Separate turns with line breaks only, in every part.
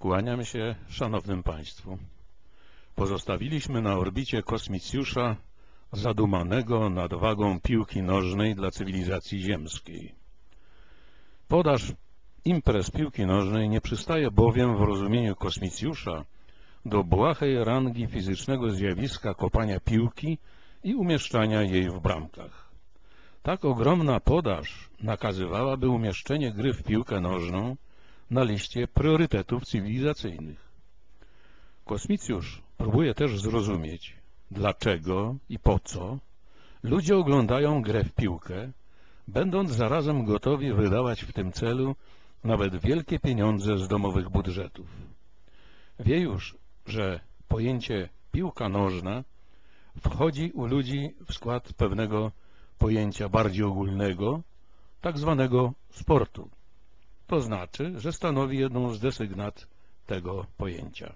Kłaniam się szanownym Państwu. Pozostawiliśmy na orbicie kosmicjusza zadumanego nadwagą piłki nożnej dla cywilizacji ziemskiej. Podaż imprez piłki nożnej nie przystaje bowiem w rozumieniu kosmicjusza do błahej rangi fizycznego zjawiska kopania piłki i umieszczania jej w bramkach. Tak ogromna podaż nakazywałaby umieszczenie gry w piłkę nożną na liście priorytetów cywilizacyjnych. Kosmicjusz próbuje też zrozumieć, dlaczego i po co ludzie oglądają grę w piłkę, będąc zarazem gotowi wydawać w tym celu nawet wielkie pieniądze z domowych budżetów. Wie już, że pojęcie piłka nożna wchodzi u ludzi w skład pewnego pojęcia bardziej ogólnego, tak zwanego sportu. To znaczy, że stanowi jedną z desygnat tego pojęcia.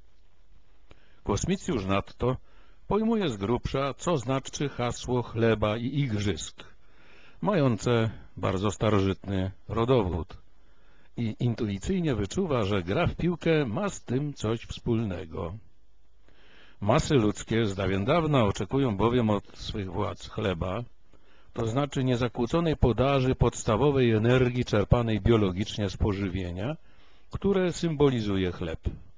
Kosmicjusz nadto pojmuje z grubsza, co znaczy hasło chleba i igrzysk, mające bardzo starożytny rodowód i intuicyjnie wyczuwa, że gra w piłkę ma z tym coś wspólnego. Masy ludzkie z dawien dawna oczekują bowiem od swych władz chleba, to znaczy niezakłóconej podaży podstawowej energii czerpanej biologicznie z pożywienia, które symbolizuje chleb.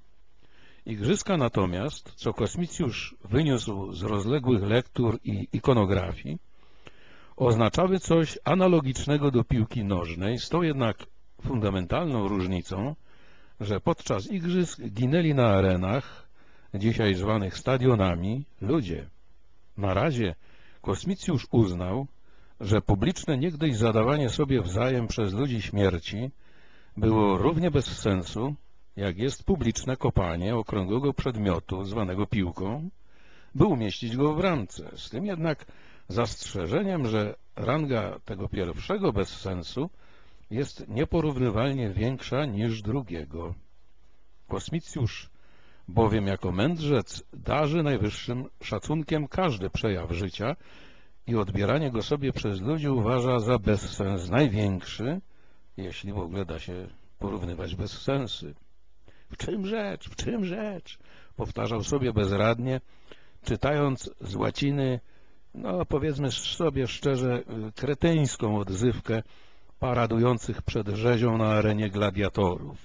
Igrzyska natomiast, co kosmicjusz wyniósł z rozległych lektur i ikonografii, oznaczały coś analogicznego do piłki nożnej, z tą jednak fundamentalną różnicą, że podczas igrzysk ginęli na arenach, dzisiaj zwanych stadionami, ludzie. Na razie kosmicjusz uznał, że publiczne niegdyś zadawanie sobie wzajem przez ludzi śmierci było równie bez sensu, jak jest publiczne kopanie okrągłego przedmiotu zwanego piłką, by umieścić go w bramce. Z tym jednak zastrzeżeniem, że ranga tego pierwszego bezsensu jest nieporównywalnie większa niż drugiego. Kosmicjusz bowiem jako mędrzec darzy najwyższym szacunkiem każdy przejaw życia i odbieranie go sobie przez ludzi uważa za bezsens największy, jeśli w ogóle da się porównywać bezsensy. W czym rzecz? W czym rzecz? Powtarzał sobie bezradnie, czytając z łaciny, no powiedzmy sobie szczerze, kretyńską odzywkę paradujących przed rzezią na arenie gladiatorów.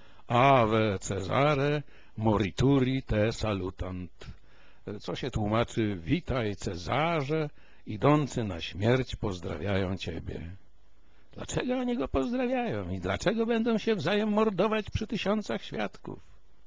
Ave Cezare morituri te salutant. Co się tłumaczy, witaj Cezarze, idący na śmierć pozdrawiają Ciebie. Dlaczego oni go pozdrawiają i dlaczego będą się wzajem mordować przy tysiącach świadków?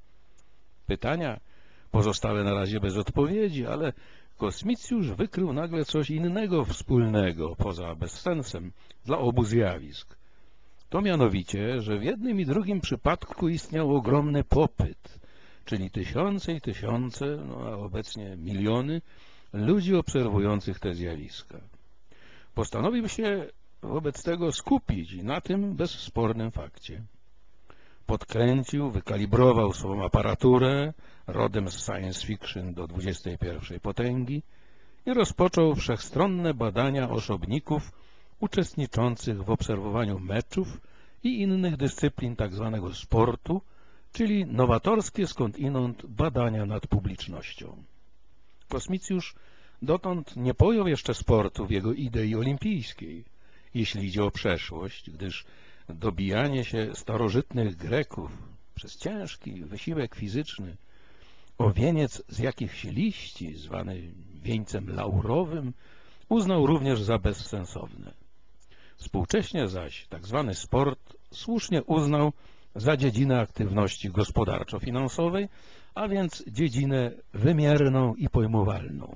Pytania pozostały na razie bez odpowiedzi, ale kosmicjusz wykrył nagle coś innego wspólnego, poza bezsensem, dla obu zjawisk. To mianowicie, że w jednym i drugim przypadku istniał ogromny popyt, czyli tysiące i tysiące, no a obecnie miliony ludzi obserwujących te zjawiska. Postanowił się wobec tego skupić na tym bezspornym fakcie. Podkręcił, wykalibrował swą aparaturę, rodem z science fiction do XXI potęgi, i rozpoczął wszechstronne badania osobników uczestniczących w obserwowaniu meczów i innych dyscyplin tzw. sportu, czyli nowatorskie skądinąd badania nad publicznością. Kosmicjusz dotąd nie pojął jeszcze sportu w jego idei olimpijskiej, jeśli idzie o przeszłość, gdyż dobijanie się starożytnych Greków przez ciężki wysiłek fizyczny o wieniec z jakichś liści, zwany wieńcem laurowym, uznał również za bezsensowne. Współcześnie zaś tak zwany sport słusznie uznał za dziedzinę aktywności gospodarczo-finansowej, a więc dziedzinę wymierną i pojmowalną.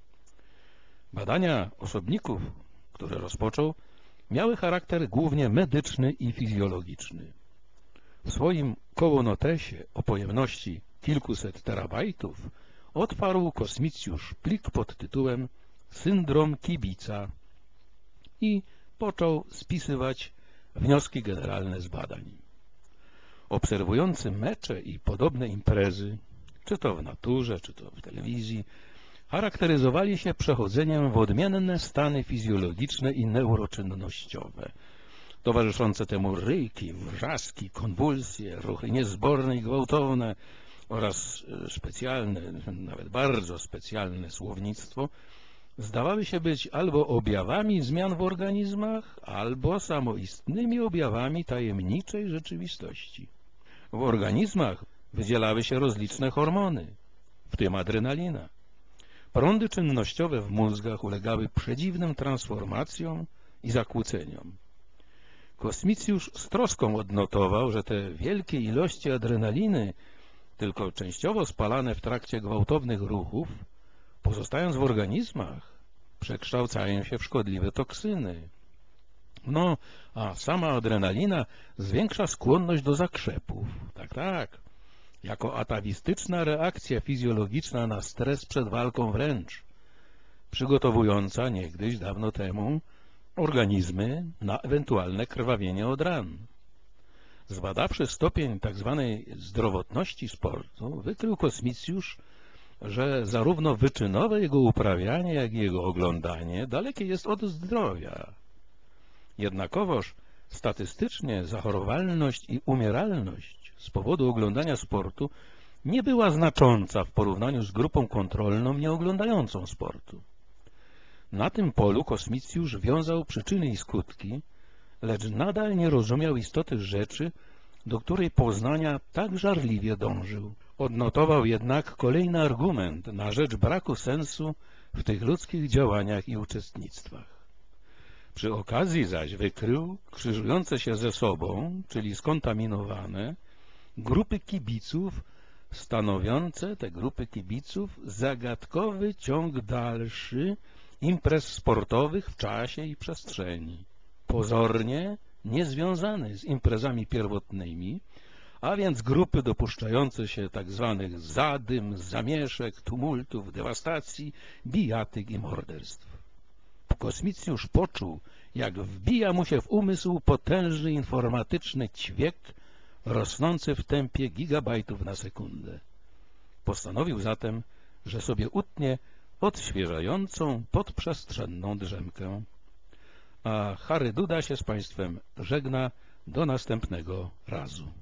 Badania osobników, które rozpoczął, miały charakter głównie medyczny i fizjologiczny. W swoim kołonotesie o pojemności kilkuset terabajtów otwarł kosmicjusz plik pod tytułem Syndrom kibica i począł spisywać wnioski generalne z badań. Obserwujący mecze i podobne imprezy, czy to w naturze, czy to w telewizji, charakteryzowali się przechodzeniem w odmienne stany fizjologiczne i neuroczynnościowe. towarzyszące temu ryki, wrzaski, konwulsje, ruchy niezborne i gwałtowne oraz specjalne, nawet bardzo specjalne słownictwo zdawały się być albo objawami zmian w organizmach, albo samoistnymi objawami tajemniczej rzeczywistości. W organizmach wydzielały się rozliczne hormony, w tym adrenalina. Prądy czynnościowe w mózgach ulegały przedziwnym transformacjom i zakłóceniom. Kosmicjusz z troską odnotował, że te wielkie ilości adrenaliny, tylko częściowo spalane w trakcie gwałtownych ruchów, pozostając w organizmach, przekształcają się w szkodliwe toksyny. No, a sama adrenalina zwiększa skłonność do zakrzepów. Tak, tak. Jako atawistyczna reakcja fizjologiczna na stres przed walką wręcz, przygotowująca niegdyś dawno temu organizmy na ewentualne krwawienie od ran. Zbadawszy stopień tzw. zdrowotności sportu, wykrył Kosmicjusz, że zarówno wyczynowe jego uprawianie, jak i jego oglądanie dalekie jest od zdrowia. Jednakowoż statystycznie zachorowalność i umieralność z powodu oglądania sportu nie była znacząca w porównaniu z grupą kontrolną nieoglądającą sportu. Na tym polu Kosmicjusz wiązał przyczyny i skutki, lecz nadal nie rozumiał istoty rzeczy, do której poznania tak żarliwie dążył. Odnotował jednak kolejny argument na rzecz braku sensu w tych ludzkich działaniach i uczestnictwach. Przy okazji zaś wykrył krzyżujące się ze sobą, czyli skontaminowane, grupy kibiców stanowiące, te grupy kibiców, zagadkowy ciąg dalszy imprez sportowych w czasie i przestrzeni, pozornie niezwiązany z imprezami pierwotnymi, a więc grupy dopuszczające się tzw. zadym, zamieszek, tumultów, dewastacji, bijatyk i morderstw. Kosmicjusz poczuł, jak wbija mu się w umysł potężny informatyczny ćwiek rosnący w tempie gigabajtów na sekundę. Postanowił zatem, że sobie utnie odświeżającą, podprzestrzenną drzemkę. A Harry Duda się z Państwem żegna do następnego razu.